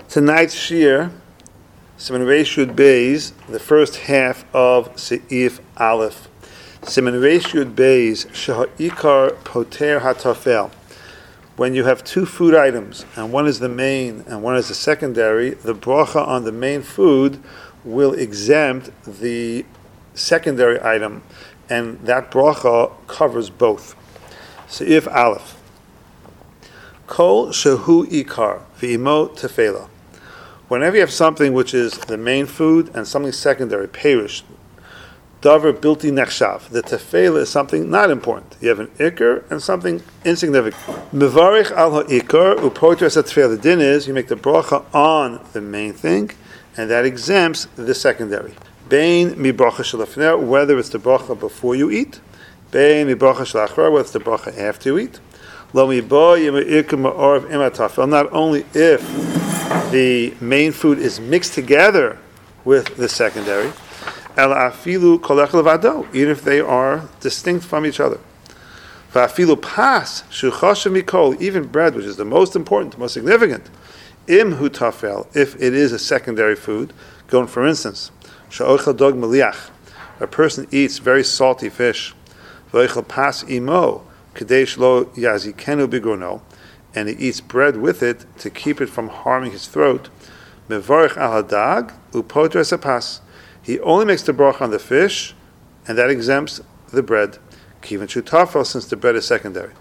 Tonight's Shir, Siman Reish Yud Beis, the first half of Seif Aleph. Siman Reish Yud Beis, Sheha'ikar Poter HaTafel. When you have two food items, and one is the main and one is the secondary, the bracha on the main food will exempt the secondary item, and that bracha covers both. Seif Aleph. Kol shehu ikar v'imo tefela. Whenever you have something which is the main food and something secondary, perish, davar bilti nechshav. The tefela is something not important. You have an ikar and something insignificant. Mevarich al ha'ikar upoter es tefela. The din is you make the bracha on the main thing, and that exempts the secondary. Bein mi bracha shalafner, whether it's the bracha before you eat. Bein mi bracha shalachar, whether it's the bracha after you eat. Lo mi bo yim ikar ma'orv imatafel. Not only if the main food is mixed together with the secondary, el afilu kolech levado, even if they are distinct from each other. Va'afilu pas shuchashem mikol, even bread, which is the most important, most significant, im hu tafel, if it is a secondary food. Going, for instance, she'ochel dog meliach, a person eats very salty fish, v'ochel pas imo, kadesh lo yazikenu bigrono, and he eats bread with it to keep it from harming his throat. Mevarich al hadag upoter es hapas. He only makes the bracha on the fish, and that exempts the bread. Kivan shutafel, since the bread is secondary.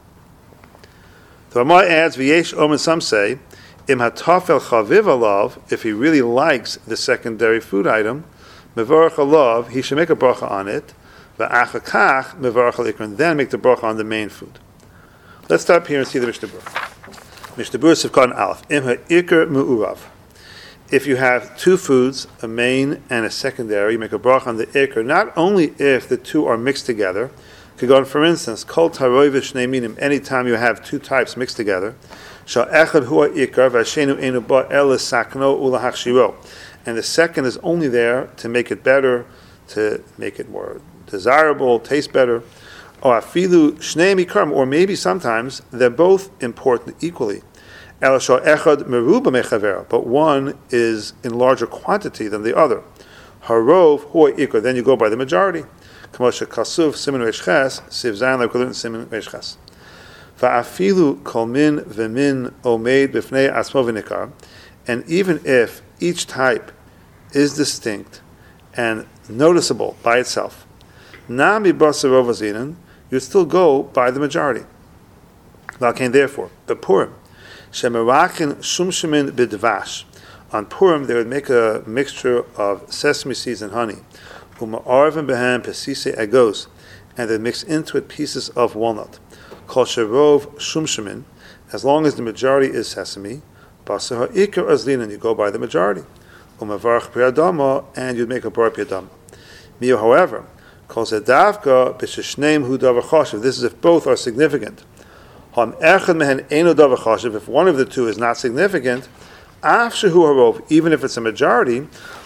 The Ramah adds, v'yesh omen, some say, im hatafel chaviv alav, if he really likes the secondary food item, mevarich alav, he should make a bracha on it, v'achakach mevarich al ikar, and then make the bracha on the main food. Let's stop here and see the Mishnah Berurah. Mishnah Berurah Sivkon Aleph. Im ha'ikar mu'urav. If you have two foods, a main and a secondary, you make a bracha on the ikar, not only if the two are mixed together. Could go on, for instance, kol taroy v'shnei minim, anytime you have two types mixed together, shal echad hua ikar v'ashenu enu ba el sakno ulahachshiro. And the second is only there to make it better, to make it more desirable, taste better. Or afilu shnei mikarim, or maybe sometimes they're both important equally. Elashal echad meruba mechavera, but one is in larger quantity than the other. Harov hua ikar, then you go by the majority. Kamosha kasuf siman reish ches siv zayin like we learned siman reish ches. Va'afilu kol min v'min omeid b'fnei asmo v'nikar, and even if each type is distinct and noticeable by itself, nami basarov azinan, you still go by the majority. Therefore, the Purim, shemerachin shumshimin b'dvash. On Purim, they would make a mixture of sesame seeds and honey, uma'arvim behem pesise agos, and they mix into it pieces of walnut. Kol sherov shumshimin, as long as the majority is sesame, basar ha'ikar azlinan, you go by the majority. Umavarach piyadama, and you'd make a bar piyadama. Mio, however, this is if both are significant. If one of the two is not significant, even if it's a majority,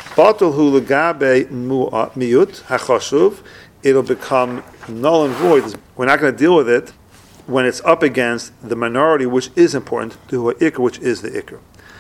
it'll become null and void. We're not going to deal with it when it's up against the minority, which is important, to ikar, which is the ikar.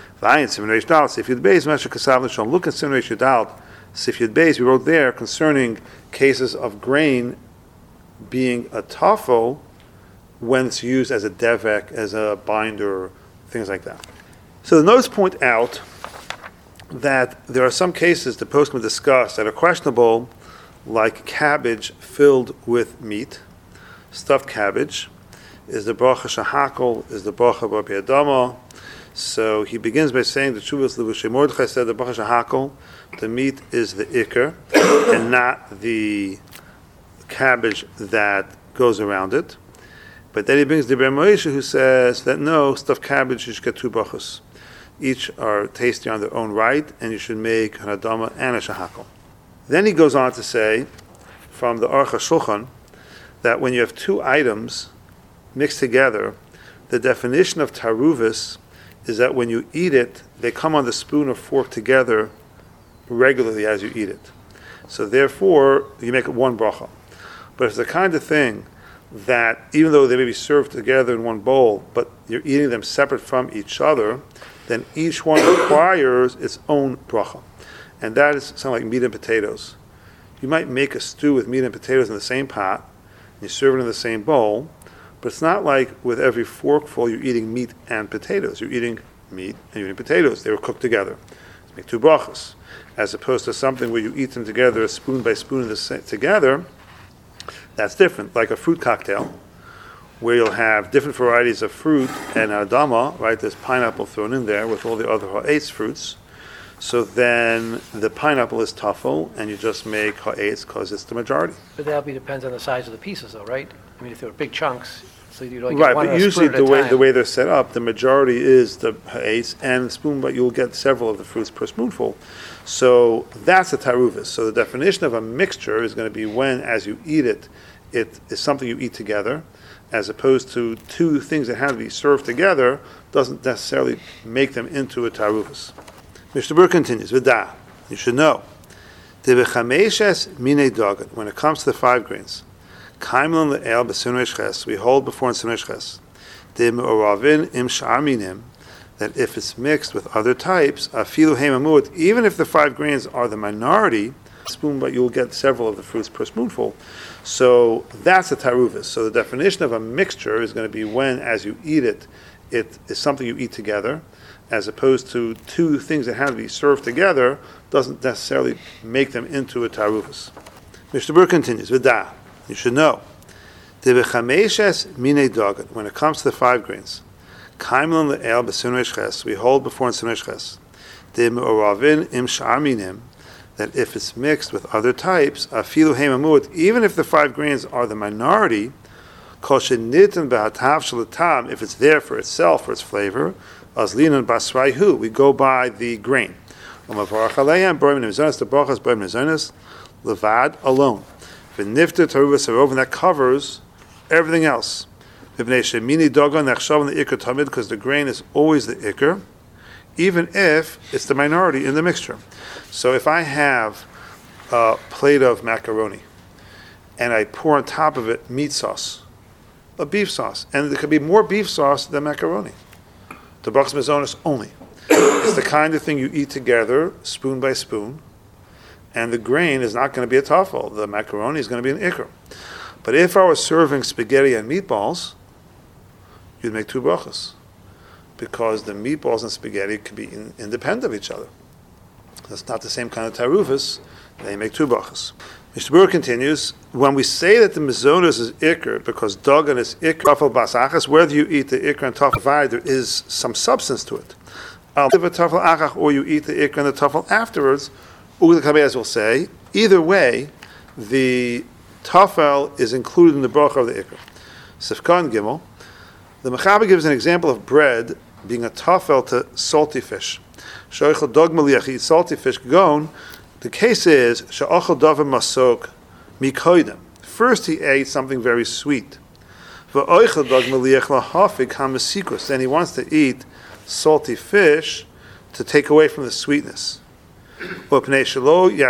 Look at Siman Reish Yud Sif Yud Beis, we wrote there concerning cases of grain being a tafel when it's used as a devek, as a binder, things like that. So the notes point out that there are some cases the poskim discuss that are questionable, like cabbage filled with meat, stuffed cabbage. Is the bracha shahakol, is the bracha bar piyadama? So he begins by saying the Tshuvas Levushay Mordechai said the bracha shahakol, the meat is the ikar, and not the cabbage that goes around it. But then he brings the Divrei Moshe, who says that no, stuffed cabbage, you should get two brachos. Each are tasty on their own right, and you should make an adama and a shahakol. Then he goes on to say, from the Aruch HaShulchan, that when you have two items mixed together, the definition of taruvis is that when you eat it, they come on the spoon or fork together regularly as you eat it. So therefore, you make it one bracha. But it's the kind of thing that, even though they may be served together in one bowl, but you're eating them separate from each other, then each one requires its own bracha. And that is something like meat and potatoes. You might make a stew with meat and potatoes in the same pot, and you serve it in the same bowl, but it's not like with every forkful you're eating meat and potatoes. You're eating meat and you're eating potatoes. They were cooked together. Let's make two brachas. As opposed to something where you eat them together, spoon by spoon together, that's different. Like a fruit cocktail, where you'll have different varieties of fruit and adama, right? There's pineapple thrown in there with all the other ha'etz fruits. So then the pineapple is tafel, and you just make ha'etz because it's the majority. But that depends on the size of the pieces, though, right? I mean, if they were big chunks, so you don't get right, one but at a usually spoon at a time. the way they're set up, the majority is the ha'etz and the spoon, but you'll get several of the fruits per spoonful. So that's a taruvis. So the definition of a mixture is going to be when, as you eat it, it is something you eat together, as opposed to two things that have to be served together, doesn't necessarily make them into a taruvis. Mr. Burr continues, V'da, you should know, when it comes to the 5 grains, we hold before in Sinresh that if it's mixed with other types, even if the 5 grains are the minority, spoon, but you'll get several of the fruits per spoonful. So that's a taruvis. So the definition of a mixture is going to be when, as you eat it, it is something you eat together, as opposed to two things that have to be served together, doesn't necessarily make them into a taruvis. Mr. Burr continues, V'da, you should know, when it comes to the 5 grains, we hold before in Sinresh that if it's mixed with other types, even if the 5 grains are the minority, if it's there for itself, for its flavor, we go by the grain. Levad alone. And that covers everything else. Because the grain is always the ikr, even if it's the minority in the mixture. So if I have a plate of macaroni and I pour on top of it meat sauce, a beef sauce, and there could be more beef sauce than macaroni. The brachas mazonos only. It's the kind of thing you eat together, spoon by spoon, and the grain is not going to be a tafel. The macaroni is going to be an ikr. But if I was serving spaghetti and meatballs, you'd make 2 brachas, because the meatballs and spaghetti could be independent of each other. That's not the same kind of tarufas. They make 2 brachas. Mr. Burr continues, when we say that the mazonos is ikr, because dagan is ikr, tafel basachas, whether you eat the ikr and tafel, there is some substance to it. Or you eat the ikr and the tafel afterwards, as we'll say, either way, the tafel is included in the bracha of the ikr. Sifkan Gimel, the Mechaber gives an example of bread being a tafel to salty fish. Shoichel dog maliach, eat salty fish, gon. The case is, she'achel davar masok mikoidem. First he ate something very sweet. V'oichel dog maliach lahafik hamasikus. Then he wants to eat salty fish to take away from the sweetness. And since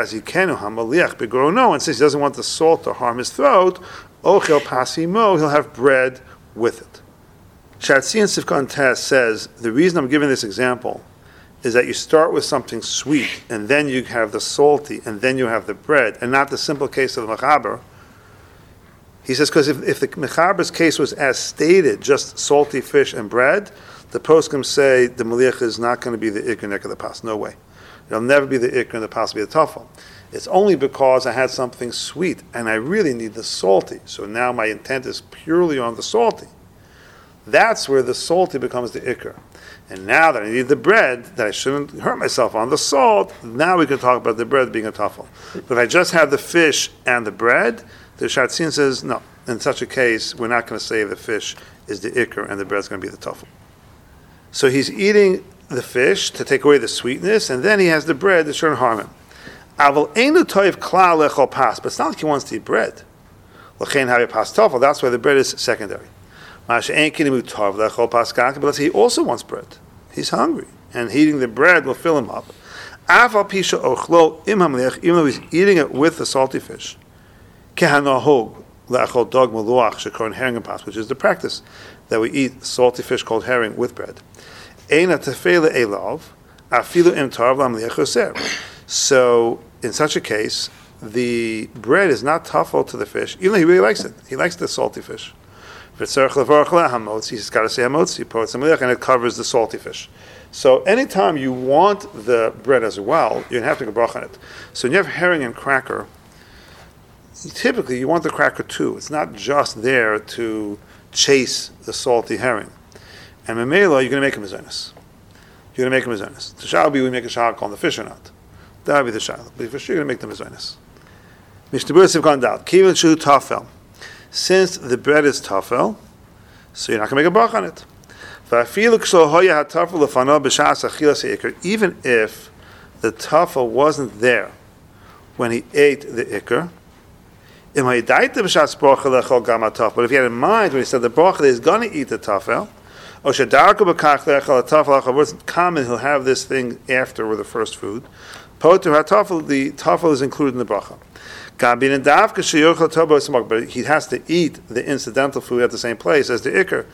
he doesn't want the salt to harm his throat, ochel pasimo, he'll have bread with it. Shatzian Sifkan Tess says, the reason I'm giving this example is that you start with something sweet, and then you have the salty, and then you have the bread, and not the simple case of the Mechaber. He says, because if the Mechaber's case was as stated, just salty fish and bread, the poskim say the maliach is not going to be the ikr nek of the pas. No way. It'll never be the ikr and the pas will be the tafel. It's only because I had something sweet, and I really need the salty. So now my intent is purely on the salty. That's where the salty becomes the ikr. And now that I need the bread, that I shouldn't hurt myself on the salt, now we can talk about the bread being a tafel. But if I just have the fish and the bread, the Shatzin says, no, in such a case, we're not going to say the fish is the ikr and the bread's going to be the tafel. So he's eating the fish to take away the sweetness, and then he has the bread that shouldn't harm him. But it's not like he wants to eat bread. That's why the bread is secondary. But let's say he also wants bread. He's hungry, and eating the bread will fill him up. Even though he's eating it with the salty fish. Which is the practice, that we eat salty fish called herring with bread. Eina tefela elav, afilu im tarav lamliach yoser. So, in such a case, the bread is not tafel to the fish, even though he really likes it. He likes the salty fish. He's got to say hamotzi, and it covers the salty fish. So anytime you want the bread as well, you're going to have to go brach on it. So when you have herring and cracker, typically you want the cracker too. It's not just there to chase the salty herring. And memela, you're going to make a mezainis. You're going to make a mezainis. The shal be we make a shal on the fish or not. That would be the shal. But for sure you're going to make the mezainis. Mishtaburs have gone down. Kivin shu tafel. Since the bread is tafel, so you're not going to make a brach on it. Even if the tafel wasn't there when he ate the ikr, but if he had in mind when he said the bracha that he's going to eat the tafel, wasn't common, he'll have this thing after with the first food. The tafel is included in the bracha. But he has to eat the incidental food at the same place as the ikr.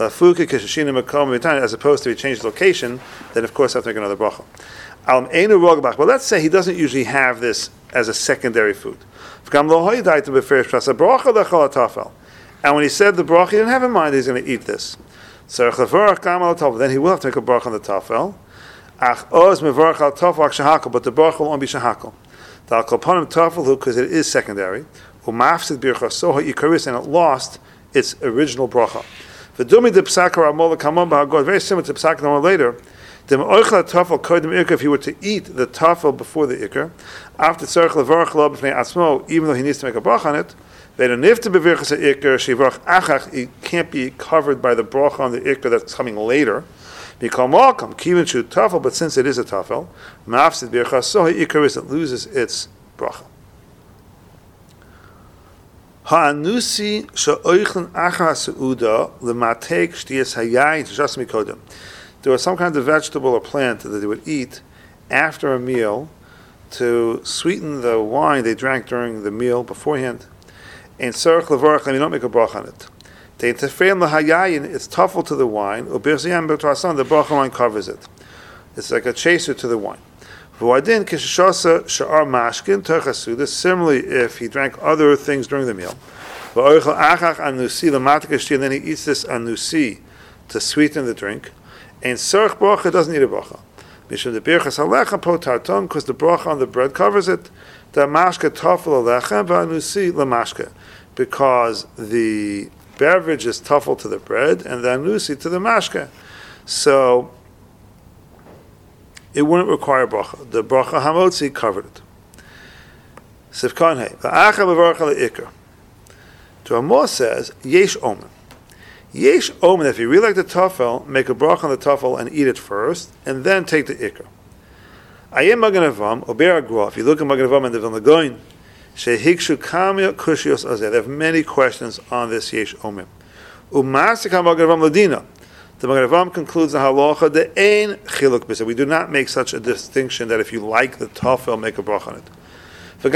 As opposed to he changed location, then of course I have to make another bracha. But let's say he doesn't usually have this as a secondary food. And when he said the bracha, he didn't have in mind he's going to eat this. Then he will have to make a bracha on the tafel. But the bracha will only be shahakal. Because it is secondary, and it lost its original bracha. Very similar to Psak Namah later. If he were to eat the tafel before the ikr, after even though he needs to make a bracha on it, it can't be covered by the bracha on the ikr that's coming later. But since it is a tafel, it loses its bracha. There was some kind of vegetable or plant that they would eat after a meal to sweeten the wine they drank during the meal beforehand. And you don't make a bracha on it. It's tafel to the wine. The bracha wine covers it. It's like a chaser to the wine. Similarly, if he drank other things during the meal, and then he eats this anusi to sweeten the drink, and serch bracha doesn't need a bracha. Because the bracha on the bread covers it. Because the beverage is tafel to the bread and the anusi to the mashke. So it wouldn't require bracha. The bracha hamotzi covered it. Sivkan hey. V'acha b'varcha le'ikr. So Amos says, yesh omen. Yesh omen, if you really like the tafel, make a bracha on the tafel and eat it first, and then take the ikr. Ayem Magen Avraham, Ober Agrua, if you look at Magen Avraham and the Vilna Gaon, shehikshu kamya kushios azeh. They have many questions on this yesh omen. Umasik ha-Magen Avraham ladina. The Magen Avraham concludes the halacha, the ein chiluk b'seh. We do not make such a distinction that if you like the tafel, make a bracha on it. And the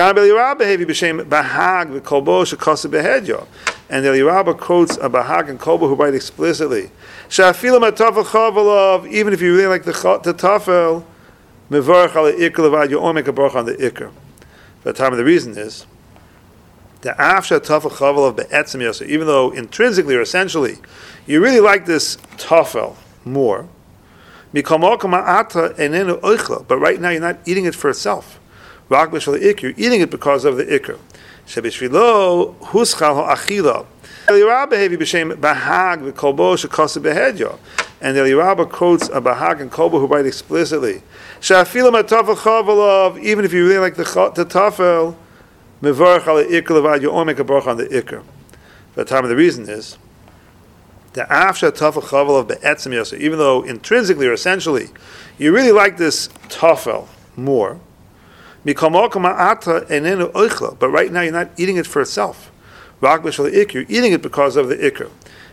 Eliyarabba quotes a Bahag and Kolbo who write explicitly, even if you really like the tafel, you only make a bracha on the ikr. The time of the reason is the after tafel chavel of be'etzem yosef, even though intrinsically or essentially you really like this tafel more, but right now you're not eating it for itself. You're eating it because of the ikr. And the Eliyarabba quotes a Bahag and Kolbo who write explicitly, even if you really like the tafel, you only make a bracha on the ikr. The time of the reason is the after tafel chavel of be'etzem yosef, even though intrinsically or essentially you really like this tafel more, but right now you're not eating it for itself. You're eating it because of the ikr.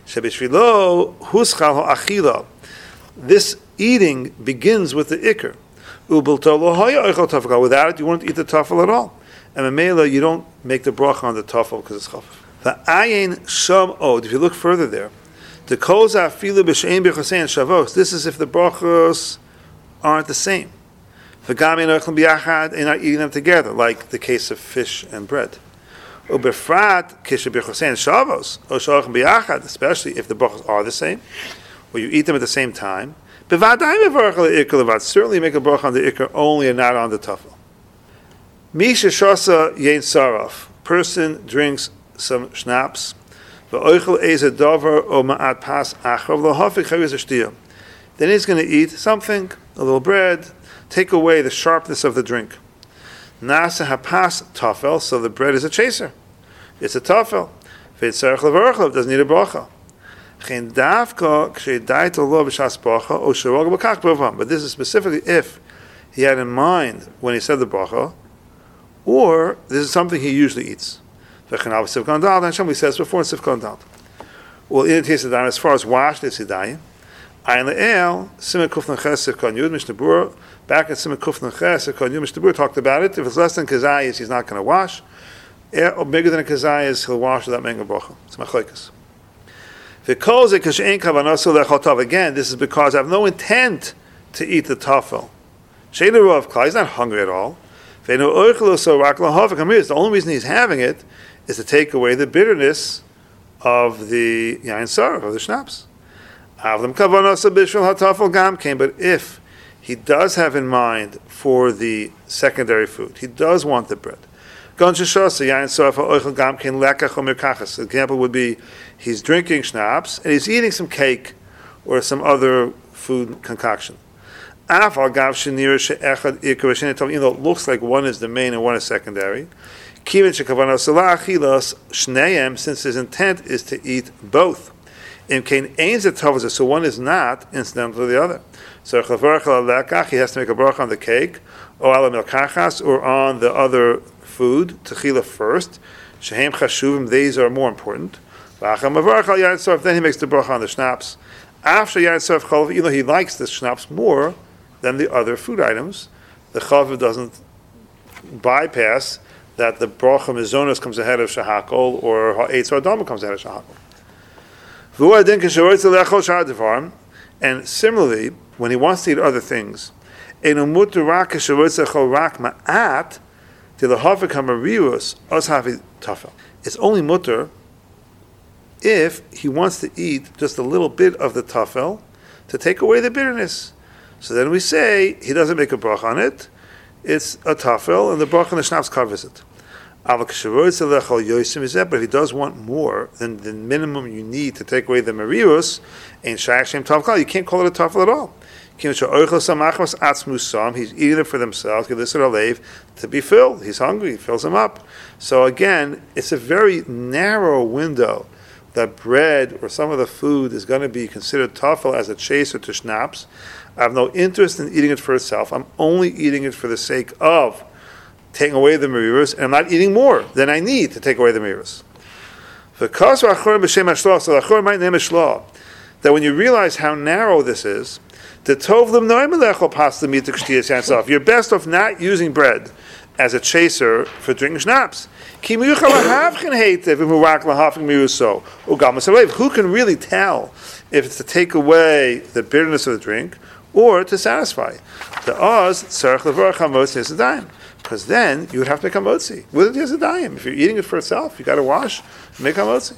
This eating begins with the ikr. Without it, you won't eat the tafel at all. And memela, you don't make the bracha on the tafel because it's chafif. If you look further there, The koza afilu b'shein b'chosein shavos. This is if the brachos aren't the same. V'gam enochlim b'yachad, and not eating them together, like the case of fish and bread. Ubefrat kishe b'chosein shavos, o shalachim b'yachad, especially if the brachos are the same, or you eat them at the same time. B'vadai mevarach al ikar levad. Certainly make a bracha on the ikar only and not on the tafel. Misha shasa yein saraf. Person drinks some schnapps. V'oichel eze davar o ma'at pas achrav lohafik chaviz ashtiyah. Then he's going to eat something, a little bread, take away the sharpness of the drink. Nasa hapas tafel, so the bread is a chaser. It's a tafel. V'yitzarech levarach, it doesn't need a bracha. But this is specifically if he had in mind when he said the bracha, or this is something he usually eats. And Shemli says before in Sifkon Dal. Well, in the as far as wash this Yidayim, Ayin Le'el, Simen Kufnan Ches Sifkon Yud, Mishnah Berurah, back in Simen Kufnan Ches Sifkon Yud, Mishnah Berurah talked about it. If it's less than Kazayas, he's not going to wash. Or bigger than a Kazayas, he'll wash without making a bracha. It's Machlokes. Again, this is because I have no intent to eat the tafel. He's not hungry at all. The only reason he's having it is to take away the bitterness of the yain saraf, of the schnapps. But if he does have in mind for the secondary food, he does want the bread. The example would be he's drinking schnapps and he's eating some cake or some other food concoction. Even though it looks like one is the main and one is secondary, since his intent is to eat both. So one is not incidental to the other. So he has to make a bracha on the cake, or on the other food, techila first. Shehem chashuvim, these are more important. Then he makes the bracha on the schnapps. After yain sarf chalav, even though he likes the schnapps more than the other food items, the chalav doesn't bypass that the bracha mizonos comes ahead of shahakol, or ha'etz or adama comes ahead of shahakol. And similarly, when he wants to eat other things, it's only mutter if he wants to eat just a little bit of the tafel to take away the bitterness. So then we say he doesn't make a bracha on it. It's a tafel, and the bracha on the schnapps covers it. But if he does want more than the minimum you need to take away the meriyos, you can't call it a tafel at all. He's eating it for themselves, to be filled. He's hungry, he fills them up. So again, it's a very narrow window that bread or some of the food is going to be considered tafel as a chaser to schnapps. I have no interest in eating it for itself. I'm only eating it for the sake of taking away the meriros, and I'm not eating more than I need to take away the meriros. That when you realize how narrow this is, you're best off not using bread as a chaser for drinking schnapps. Who can really tell if it's to take away the bitterness of the drink or to satisfy? Because then you would have to make a motzi with it as a dayim. If you're eating it for itself, you got to wash and make a motzi.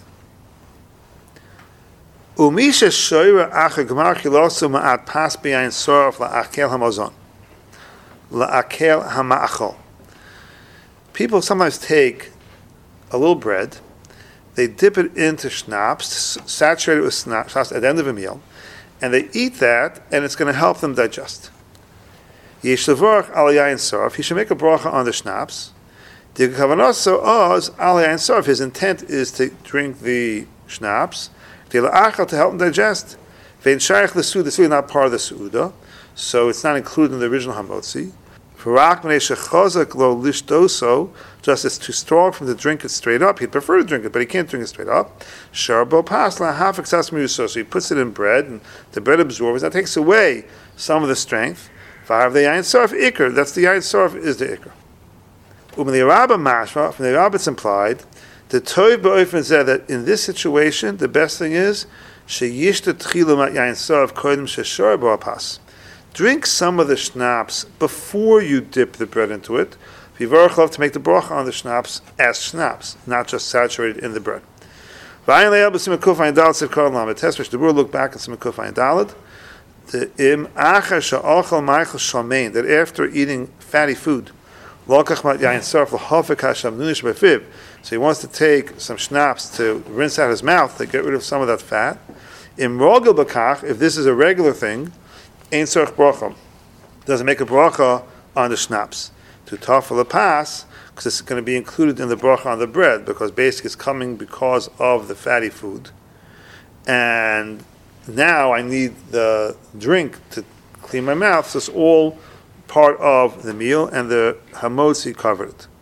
People sometimes take a little bread, they dip it into schnapps, saturate it with schnapps at the end of a meal, and they eat that, and it's going to help them digest. He should make a bracha on the schnapps. His intent is to drink the schnapps to help him digest. It's really not part of the su'udah, so it's not included in the original hamotzi. Just it's too strong from to drink it straight up. He'd prefer to drink it, but he can't drink it straight up. So he puts it in bread, and the bread absorbs. That takes away some of the strength. That's the yain sarf is the ikr. From the Rabbah it's implied that in this situation the best thing is Sheyishta tchilu mat yain sov kodim sheshor bo pas. Drink some of the schnapps before you dip the bread into it. Vivarchlov to make the bracha on the schnapps as schnapps, not just saturated in the bread. V'ayin le'el b'simah kufay dalad said kol lamed tesvish. The word look back at simah kufay dalad. The im achar sha'achal ma'achal shamein, that after eating fatty food, lokach mat yain sarf l'hafek hasham nunish b'fiv. So he wants to take some schnapps to rinse out his mouth to get rid of some of that fat. Im rogel b'kach, if this is a regular thing, ein tzarich bracha. Doesn't make a bracha on the schnapps. To tafel a pas, because it's going to be included in the bracha on the bread, because basically it's coming because of the fatty food. And now I need the drink to clean my mouth, so it's all part of the meal, and the hamotzi covered it.